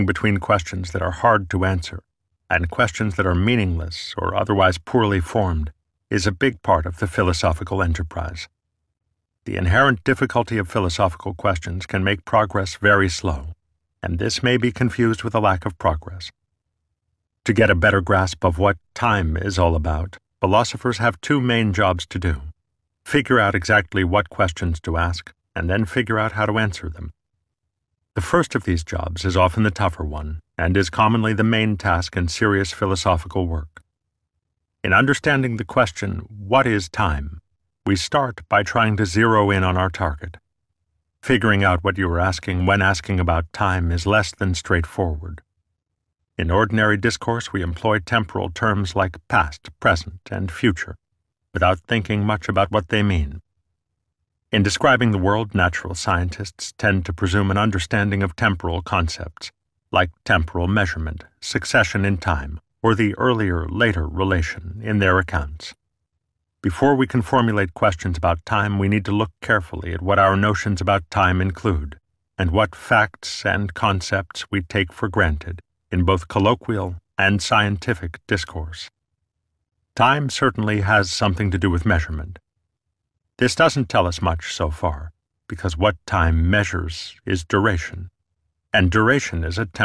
between questions that are hard to answer and questions that are meaningless or otherwise poorly formed is a big part of the philosophical enterprise. The inherent difficulty of philosophical questions can make progress very slow, and this may be confused with a lack of progress. To get a better grasp of what time is all about, philosophers have two main jobs to do: figure out exactly what questions to ask, and then figure out how to answer them. The first of these jobs is often the tougher one, and is commonly the main task in serious philosophical work. In understanding the question, what is time, we start by trying to zero in on our target. Figuring out what you are asking when asking about time is less than straightforward. In ordinary discourse, we employ temporal terms like past, present, and future, without thinking much about what they mean. In describing the world, natural scientists tend to presume an understanding of temporal concepts, like temporal measurement, succession in time, or the earlier-later relation in their accounts. Before we can formulate questions about time, we need to look carefully at what our notions about time include, and what facts and concepts we take for granted in both colloquial and scientific discourse. Time certainly has something to do with measurement. This doesn't tell us much so far, because what time measures is duration, and duration is a